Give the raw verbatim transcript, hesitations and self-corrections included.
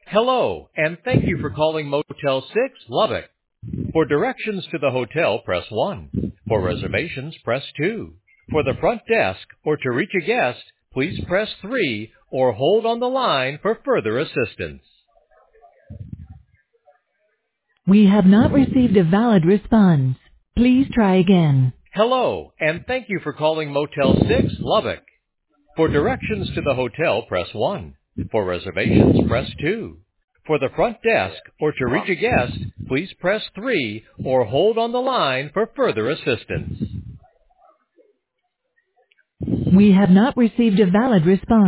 Hello, and thank you for calling Motel six, Lubbock. For directions to the hotel, press one. For reservations, press two. For the front desk or to reach a guest, please press three or hold on the line for further assistance. We have not received a valid response. Please try again. Hello, and thank you for calling Motel six, Lubbock. For directions to the hotel, press one. For reservations, press two. For the front desk or to reach a guest, please press three or hold on the line for further assistance. We have not received a valid response.